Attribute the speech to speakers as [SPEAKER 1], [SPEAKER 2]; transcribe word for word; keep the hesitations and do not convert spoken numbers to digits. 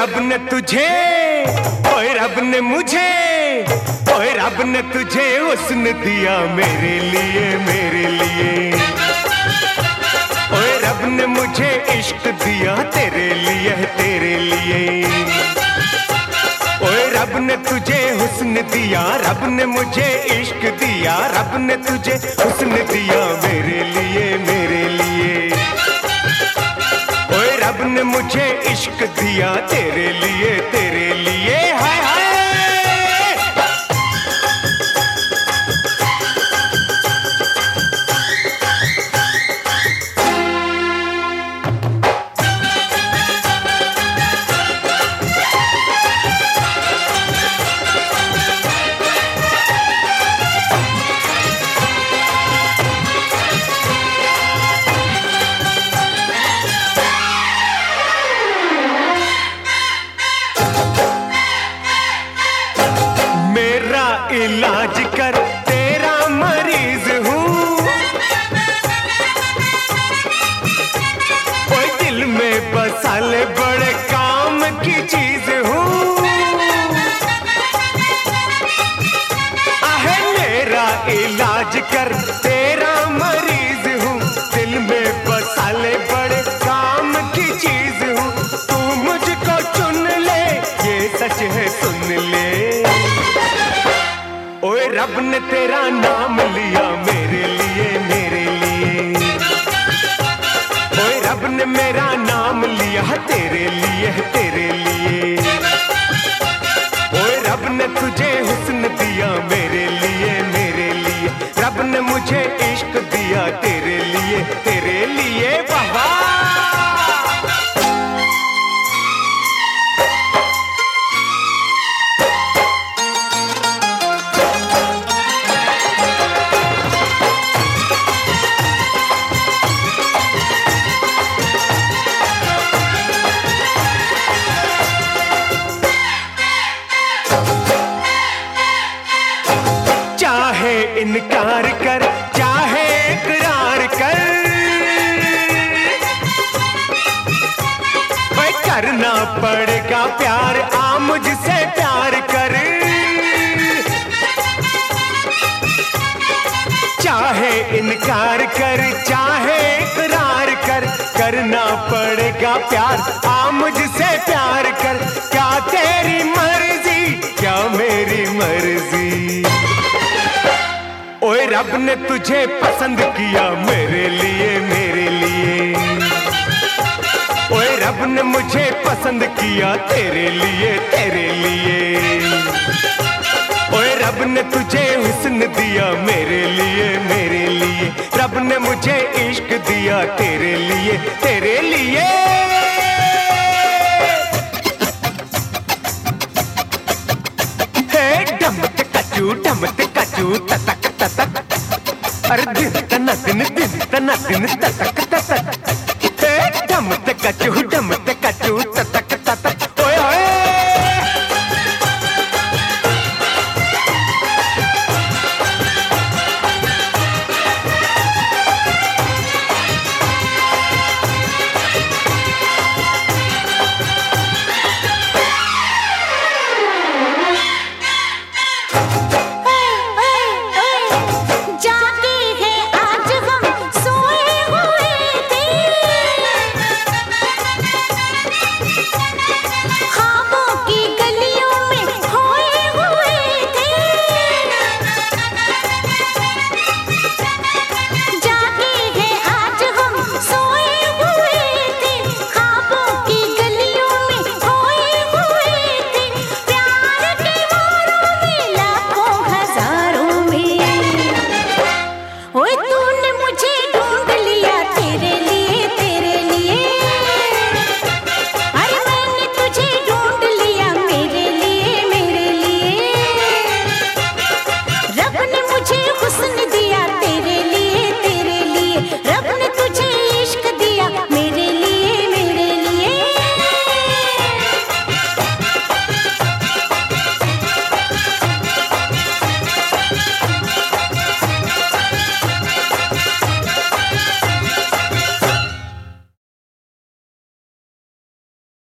[SPEAKER 1] रब ने तुझे, ओए रब ने मुझे, ओए रब ने तुझे हुस्न दिया मेरे लिए, मेरे लिए। ओए रब ने मुझे इश्क दिया तेरे लिए, तेरे लिए। ओए रब ने तुझे हुस्न दिया, रब ने मुझे इश्क दिया, रब ने तुझे हुस्न दिया मेरे लिए, मेरे लिए। ओए रब ने मुझे इश्क दिया तेरे लिए, तेरे लिए। हाय हाय इलाज कर, तेरा मरीज हूँ। कोई दिल में बसा ले, बड़े काम की चीज हूँ। आहे मेरा इलाज कर, तेरा मरीज हूँ। दिल में बसा ले, बड़े काम की चीज हूँ। तू मुझको चुन ले, ये सच है सुन ले। ओए रब ने तेरा नाम लिया मेरे लिए, मेरे लिए। ओए रब ने मेरा नाम लिया तेरे लिए, तेरे लिए। ओए रब ने तुझे हुस्न दिया मेरे लिए, मेरे लिए। रब ने मुझे इश्क दिया तेरे लिए, तेरे लिए। बाबा इनकार कर, चाहे इकरार कर, भाई करना पड़ेगा प्यार, आ मुझसे प्यार कर। चाहे इनकार कर, चाहे इकरार कर, करना पड़ेगा प्यार, आ मुझसे प्यार कर। क्या तेरी मर्जी, क्या मेरी मर्जी। ओए रब ने तुझे पसंद किया मेरे लिए, मेरे लिए। ओए रब ने मुझे पसंद किया तेरे लिए, तेरे लिए। ओए रब ने तुझे हुस्न दिया मेरे लिए, मेरे लिए। रब ने मुझे इश्क दिया तेरे लिए, तेरे लिए। हे डमत कचू, डमत कचू, ततक ततक। अरे दिन तना दिन, दिन तना दिन, ततक ततक। हे डमत कचू, डमत कचू, ततक